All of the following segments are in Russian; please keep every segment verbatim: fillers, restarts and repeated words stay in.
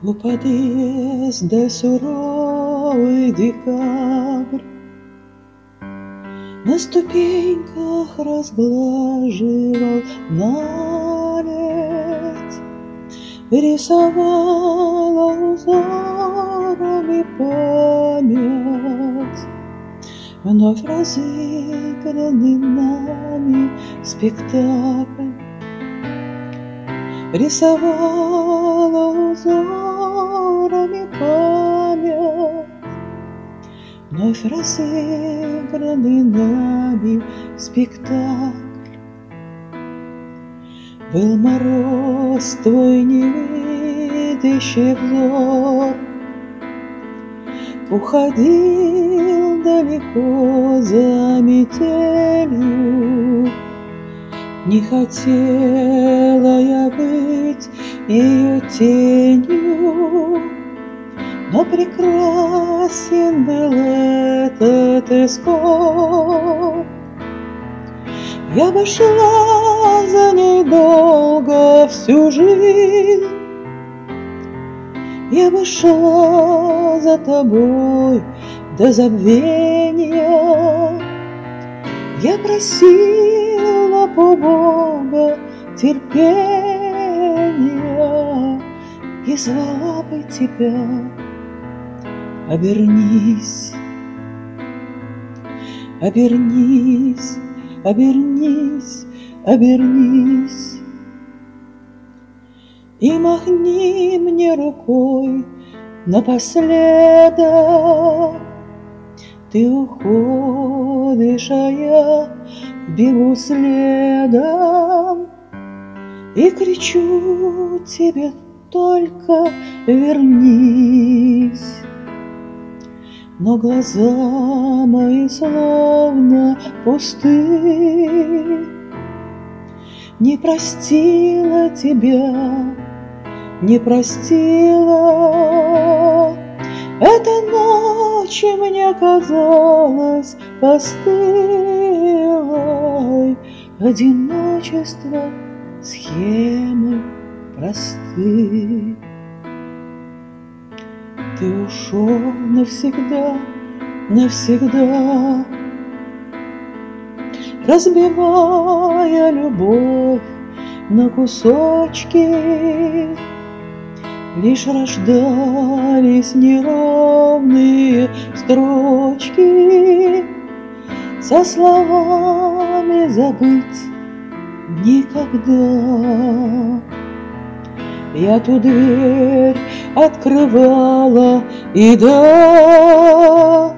У подъезда суровый декабрь, на ступеньках разглаживал наледь, рисовала узорами память вновь разыгранный нами спектакль. Рисовала узорами память вновь разыгранный нами спектакль. Был мороз твой невидящий взор, уходил далеко за метелью. Не хотела я быть ее тенью, но прекрасен был этот исход. Я бы шла за ней долго всю жизнь, я бы шла за тобой до забвения. Я просила у Бога терпения и звала бы тебя: обернись, обернись, обернись, обернись и махни мне рукой напоследок. Ты уходишь, а я бегу следом и кричу тебе только: вернись. Но глаза мои словно пусты. Не простила тебя, не простила. Эта ночь мне казалась постылой, одиночество схемы просты. Ты ушел навсегда, навсегда, разбивая любовь на кусочки. Лишь рождались неровные строчки со словами забыть никогда. Я ту дверь открывала и да,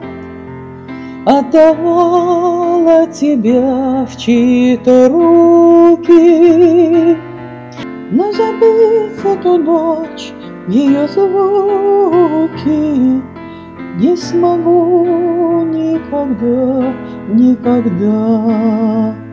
отдавала тебя в чьи-то руки. Но забыть эту ночь, ее звуки не смогу никогда, никогда.